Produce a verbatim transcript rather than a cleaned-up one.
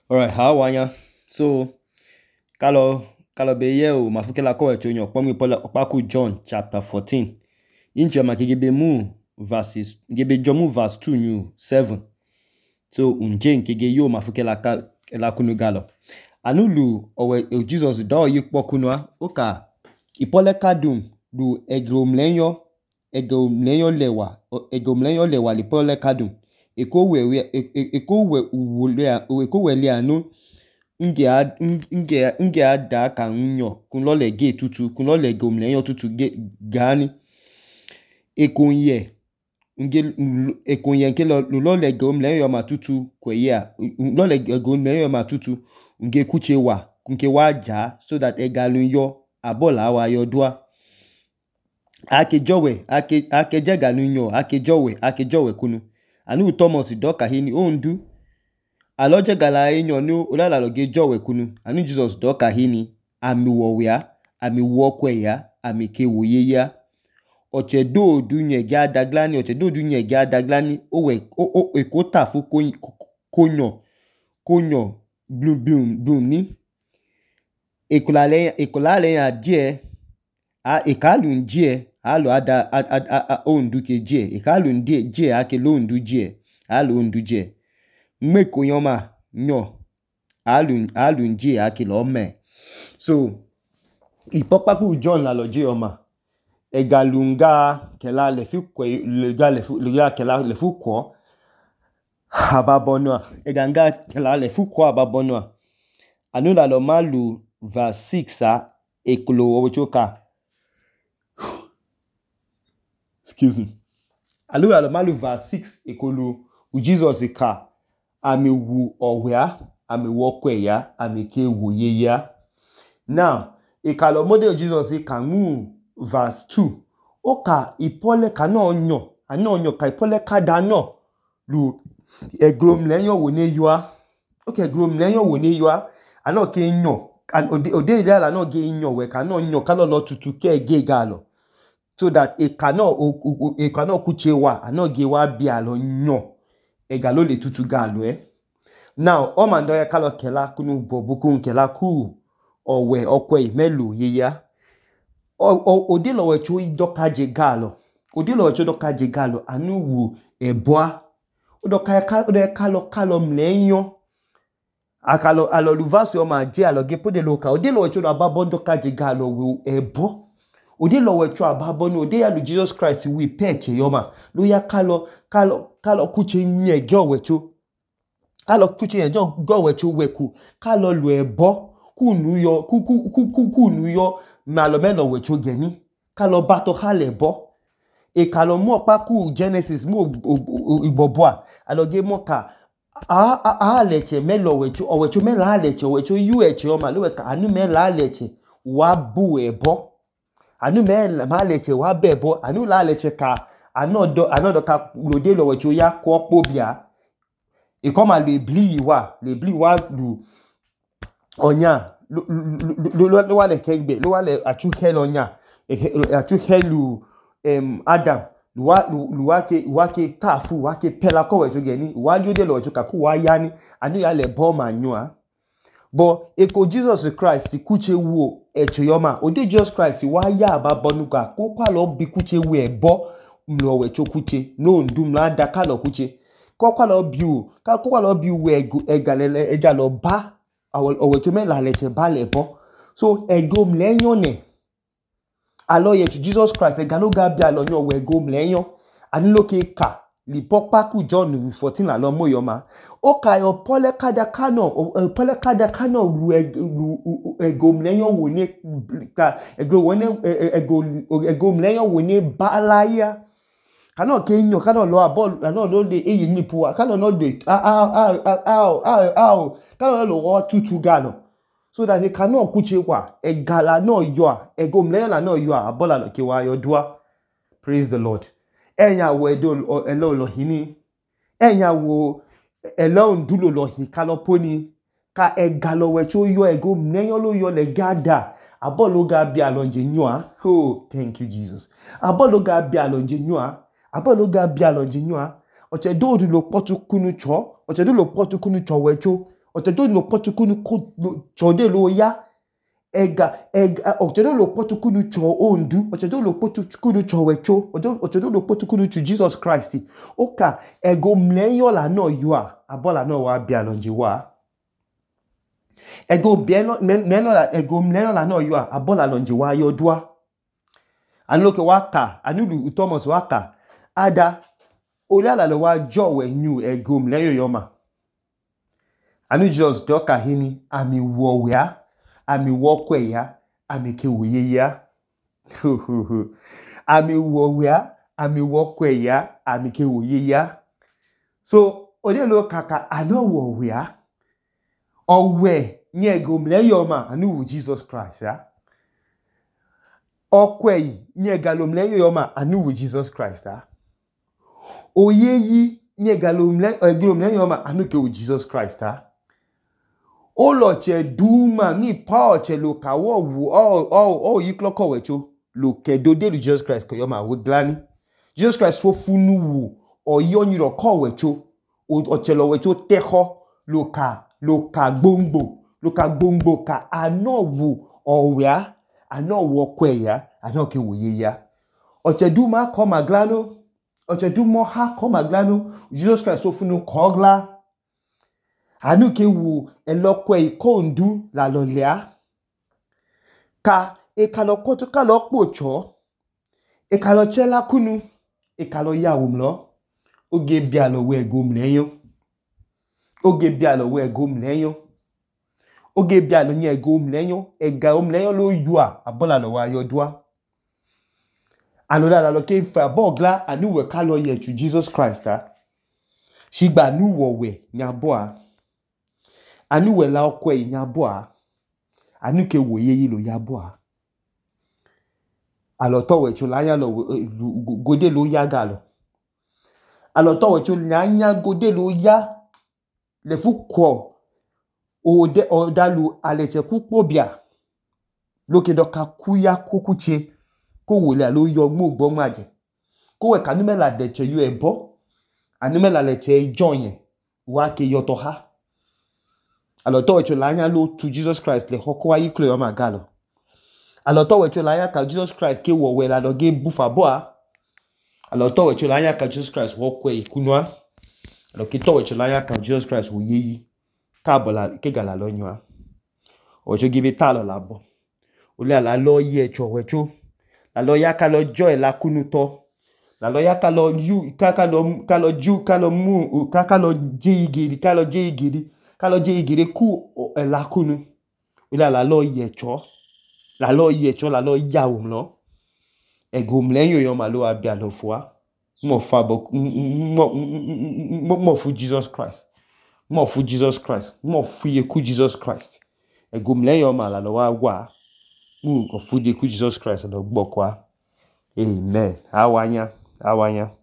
Alright, how are ya? So, kalo kalo be ye o mafuke la ko eto yan pomi pola opaku John chapter fourteen. Inje ma kegebe mu verses gebe jomu verse two new seven. So unje nkege yo mafuke la ka la kunu galo. Anulu owe o Jesus do yikpo kunwa oka ipole kadum du egromlenyo egromlenyo lewa egromlenyo lewa lipole kadum. Eko we eko we uwole eko wele anu nge a nge nge ada ka nyo kun lo le ge tutu kun lo le gomlenyo tutu ge gani ekonye nge ekonye nke lo lo le gomlenyo ma tutu kweya lo le gomlenyo ma tutu nge kuche wa kunke wa ja so that egalun yo abola wa yo dua ake jowe ake ake jegalun yo ake jowe ake jowe kunu anu Thomas doka hini ondu aloje gala enyo ni olala loge jowe kunu anu Jesus doka hini ami wowia ami wokwe ya ami kewoye ya oche do dunye ga daglani oche do dunye ga daglani owe o ekota fu konyo konyo blum blum blum ni ekulale ekulale ya die a ekalun die alo ada ondu ke die ekalun die die ake lo ondu die alo ondu die mmeko yoma nyo alun alun die ake lo me so ipopaku John la loje yoma egalunga kela le fi kwe le ga le fu le ga kela le fu ko ababonwa eganga kela le fu ko ababonwa anu la lo malu verse six a eklo ochoka excuse me anu la lo malu verse six ekolo u Jesus ka ami wu owea ami wokwe ya ami ke woye ya now ekalo model Jesus ka mu verse two oka ipole ka na onyo ana onyo ka ipole ka da no lu eglomlenyo wo ne yua okay eglomlenyo wo ne yua ana ke nyo and ode ode ide ala no ge nyo we ka no nyo ka lo tutu ke ge galo so that e cannot e cannot kuche wa ana ge wa bia lo nyo e galo le tutu galo eh now o man do ya kalo kela kunu bobuku nkela ku owe okwe melu yeya o ode lo we chu doka je galo ode lo we chu doka je galo anu wu eboa odoka ka ode kalo kalo mlenyo akalo alo luvasi o ma je alo ge pode lo ka ode lo we chu ababon doka je galo wu ebo ode lo we chu ababon ode ya lu Jesus Christ wi peche yoma lo ya kalo kalo kalo kuche nye ge we chu kalo kuche nye go we chu weku kalo lu ebo kunu yo kuku kuku kunu yo malo melo we chu geni kalo bato hale bo e kalo mo pa ku Genesis mo iboboa aloge mo ka a a a leche melo we chu o we chu melo leche we chu yu eche o ma lo we ka anu melo leche wa bu ebo anu melo ma leche wa bebo anu la leche ka anodo anodo ka lode lo we chu ya ko pobia e koma le bli wa le bli wa lu onya lo lo lo wale kegbe lo wale atu helo onya atu helu em Adam luwa luwa ke wake tafu wake pela ko we to geni wa li ode lo to kaku wa yani anu ya le bo manua bo eko Jesus Christ kuche wo echo yoma ode Jesus Christ wa ya ababonuga ko kwa lo bi kuche wo ebo mlo we cho kuche no ndum la da ka lo kuche ko kwa lo bi o ka ko kwa lo bi we egalele eja lo ba owe to me la leche ba le bo so egom lenyon ne alo ye to Jesus Christ egalo ga bi alo nyo we egom lenyon ani lo ke ka li popaku John fourteen la lo moyoma o ka yo pole kada kano pole kada kano lu egom lenyon wo ne ka ego wo ne egom lenyon wo ne balaya kano ke nyo kano lo abol kano lo de eyi nipu kano no de a a a a a kano lo wo tutu galo so that they cannot kuche wa egala no yo egomlela no yo abola lo ke wa yo dua. Praise the Lord. Enya wo edo elo lo hini enya wo elo ndulo lo hi kaloponi ka egalo we cho yo egomleyo lo yo le gada abolo ga bi alonje nyoa. Oh, thank you Jesus. Abolo ga bi alonje nyoa abolo ga bi alonje nyoa oche do du lo potu kunu cho oche do lo potu kunu cho we cho otedo lo potukunu ko chode lo ya ega ega otedo lo potukunu cho ondu otedo lo potukunu cho wecho otedo lo potukunu to Jesus Christ oka ego mleyo la no yua abola no wa bia lonji wa ego bieno meno la ego mleyo la no yua abola lonji wa yodua anoke waka anulu Thomas waka ada olala lo wa jowe new ego mleyo yoma anu Jesus doka hini ami wo ya ami wo kwe ya ami ke wuye ya ami wo ya ami wo kwe ya ami ke wuye ya so ode lo kaka ano wo ya owe ni ego mleyo ma anu wu Jesus Christ ya okwe ni egalo mleyo yoma anu wu Jesus Christ ya oyeyi ni egalo mleyo egalo mleyo yoma anu ke wu Jesus Christ ya oloche duma ni paoche lo kawo wu o o o yikloko wecho lo kedode lu Jesus Christ ko yoma wo glani Jesus Christ wo funu wu o yonyiro ko wecho o chelo wecho teho lo ka lo ka gbongbo lo ka gbongbo ka ano wu owa ano wo kweya ano ke woye ya oche duma ko maglano oche dumo ha ko maglano Jesus Christ wo funu kogla anu ke wu elokwe ikondu la lolea ka e kalo koto kalo pocho e kalo chela kunu e kalo yawumlo oge bialo we gomleyo oge bialo we gomleyo oge bialo nye gomleyo e ga omleyo lo yua abola lo wa yodua anoda la lo ke fa bogla anu we kalo ye to Jesus Christ ah shigba nu wo we nyaboa anu we la okwe nyaboa anu ke woye yi lo yaboa aloto we chulanya lo gode lo yaga lo aloto we chulanya gode lo ya le fukwo o de odalu aleche kupobia loke doka kuya kukuche ko wole lo yo gbo gbo maje ko we kanu mela de che yo ebo anu mela le che join wa ke yoto ha aloto we chulanya lo to Jesus Christ le hoko ayi kle o magalo aloto we chulanya ka Jesus Christ ke wo we la do ge bufa boa aloto we chulanya ka Jesus Christ wo kwe ikunwa aloto we chulanya ka Jesus Christ wo yeyi ka bola ke gala lo nwa ojo gibi talo labo ole ala lo ye cho wecho la lo ya ka lo joy la kunuto la lo ya ka lo yu ka ka lo ka lo ju ka lo mu ka ka lo jigiri ka lo jigiri ka lo jigiri ku la kunu ole ala lo ye cho la lo ye cho la lo yawo lo egom leyo yo ma lo abia lo fwa mo fa bo mo mo fu Jesus Christ mo fu Jesus Christ mo fu ye ku Jesus Christ egom leyo ma la lo wa wa mu ko fu ye ku Jesus Christ lo gbo kwa amen awanya awanya